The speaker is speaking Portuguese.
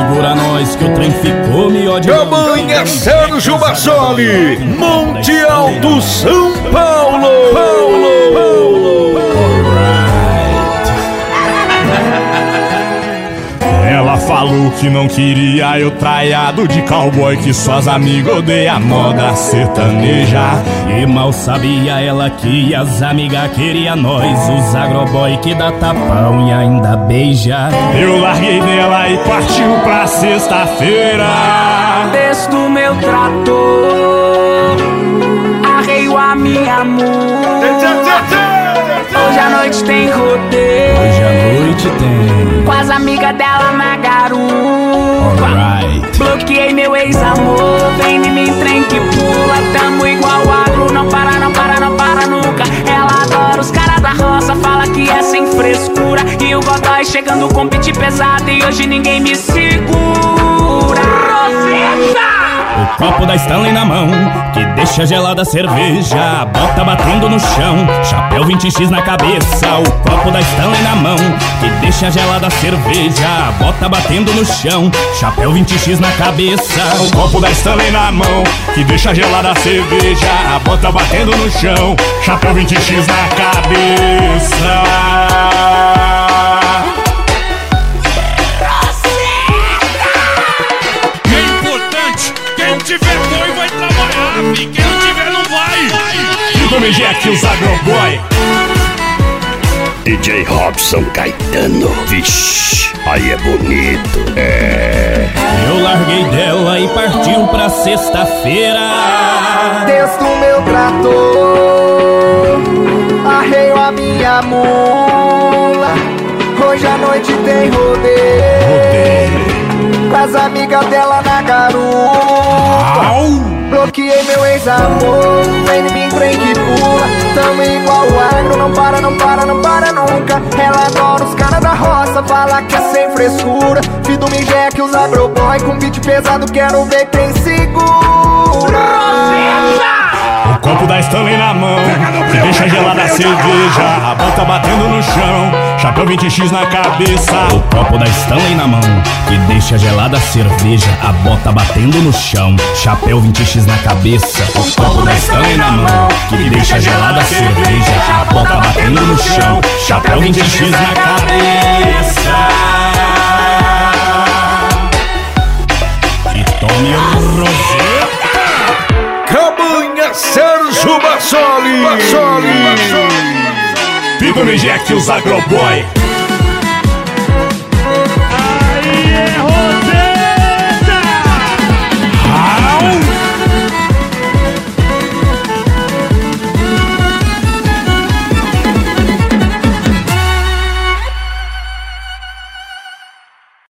Segura nós que o trem ficou melhor de Cabanha Sérgio Bassoli, Monte Alto, São Paulo. Ela falou que não queria eu traiado de cowboy, que suas amigas odeiam a moda sertaneja. E mal sabia ela que as amigas queriam nós, os agroboy que dá tapão e ainda beija. Eu larguei dela e partiu pra sexta-feira. Desço do meu trator, arreio a minha mula. Hoje à noite tem rodeio, Hoje à noite tem com as amigas dela na garupa. Alright. Bloqueei meu ex-amor, vem em mim, trem que pula. Tamo igual agro, não para, não para, não para nunca. Ela adora os caras da roça, fala que é sem frescura. E o Godoy chegando com beat pesado e hoje ninguém me segura. Roseta! O copo da Stanley na mão, que deixa gelada a cerveja. Bota batendo no chão, chapéu 20x na cabeça. O copo da Stanley na mão, que deixa gelada a cerveja. Bota batendo no chão, chapéu 20x na cabeça. O copo da Stanley na mão, que deixa gelada a cerveja. Bota batendo no chão, chapéu 20x na cabeça. Quem tiver boi vai trabalhar, e quem não tiver não vai. E do MG aqui os agroboy. DJ Robson Caetano, vixe, aí é bonito, é. Eu larguei dela e partiu pra sexta-feira. Desço do meu trator, arreio a minha mula. Hoje à noite tem rodeio, com as amigas dela na garupa. Bloqueei meu ex-amor, vem em mim, trem que pula. Tamo igual agro, não para, não para, não para nunca. Ela adora os caras da roça, fala que é sem frescura. Filho do Miguel que usa agroboy, com beat pesado, quero ver quem segura. O copo da Stanley na mão, que deixa gelada a cerveja. A bota batendo no chão, chapéu 20x na cabeça. O copo da Stanley na mão, que deixa gelada a cerveja. A bota batendo no chão, chapéu 20x na cabeça. O copo da Stanley na mão, que deixa gelada a cerveja. A bota batendo no chão, chapéu 20x na cabeça. E tome o Roseta. Cabanha Sérgio Bassoli. Fica o MG aqui os agroboy.